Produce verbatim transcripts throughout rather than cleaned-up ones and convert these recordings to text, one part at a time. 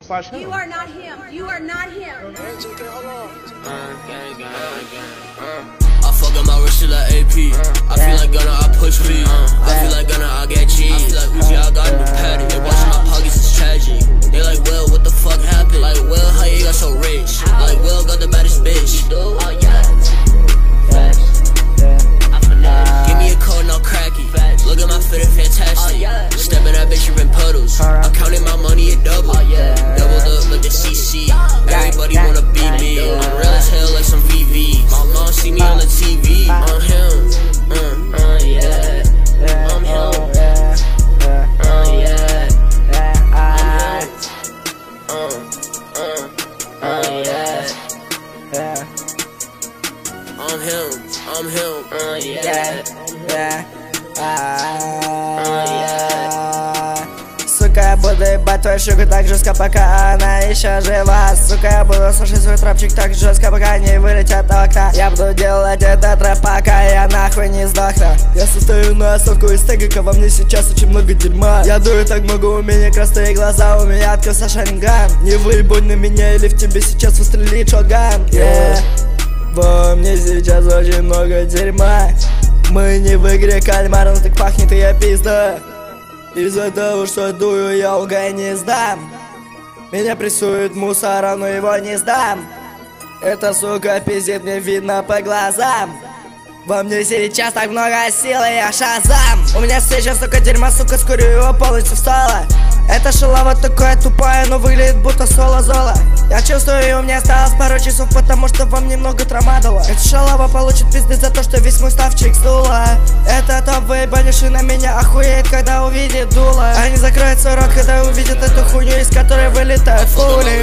Sasha. You are not him. You are not him. I fuck up my wrist to like A P. I feel like Gunna, I push P. I feel like Gunna, I get G. I feel like Uzi, I got a new patty. They watching my pockets, it's tragic. They like, Will, what the fuck happened? Like, Will, how you got so rich? Like, Will got the baddest bitch. Oh yeah. Give me a code, no cracky. Look at my fit, it's fantastic. Stepping that bitch, you in puddles. I counted my money, it double. Doubled up like the C C. Everybody wanna be me. I'm real as hell like some V V. My mom see me on the T V. I'm him. Uh, uh, yeah. I'm him. Uh, yeah. I'm him. Uh, uh, uh, yeah. I'm him. I'm him. Uh, yeah. Yeah. Сука, я буду ебать твою щеку так жестко, пока она еще жива. Сука, я буду слушать свой трапчик так жестко, пока не вылетят окна. Я буду делать этот рэп, пока я нахуй не сдохну. Я состою на остановку из тегика, во мне сейчас очень много дерьма. Я дую так много, у меня красные глаза, у меня открылся шаринган. Не выебунь на меня или в тебе сейчас выстрелит шотган. Yeah. Во мне сейчас очень много дерьма. Мы не в игре кальмара, но так пахнет и я пизда. Из-за того, что дую, я лгай не сдам. Меня прессует мусора, но его не сдам. Эта сука пиздит, мне видно по глазам. Во мне сейчас так много сил, и я шазам. У меня сейчас столько дерьма, сука, скурю его полностью в соло. Это шалава такое тупое, но выглядит будто соло-золо. Я чувствую, и у меня осталось пару часов, потому что вам немного трамадало. Эта шалава получит пизды за то, что весь мой ставчик сдуло. Это топ, выебанивший на меня охуеет, когда увидит дуло. Они закроют свой рот, когда увидят эту хуйню, из которой вылетают пули.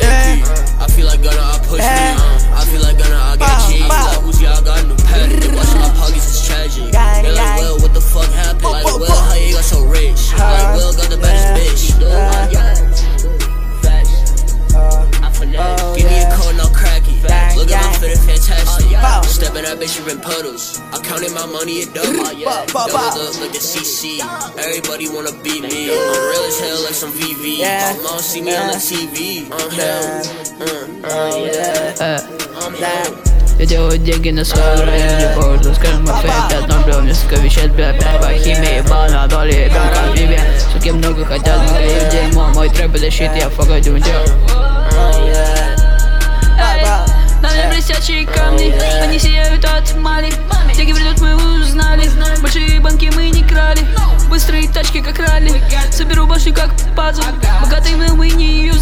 Stepping that bitch, you in puddles. I counted my money, it double. Doubled up like a C C. Everybody wanna be me. I'm real as hell like some V V. My mom see me on the T V. I'm him. I'm him. Я делаю деньги на своем районе, поводу, скажем, эффект одно несколько вещей, бля, бля, по химии, бана, доли, как в бибе. Суки много хотят, много им дерьмо. Мой трэп это щит, я фагать уйдёт. Нами блестящие камни, они сияют от мали. Деньги придут, мы узнали. Большие банки мы не крали. Быстрые тачки, как ралли. Соберу башню, как пазл. Богатые мы, мы не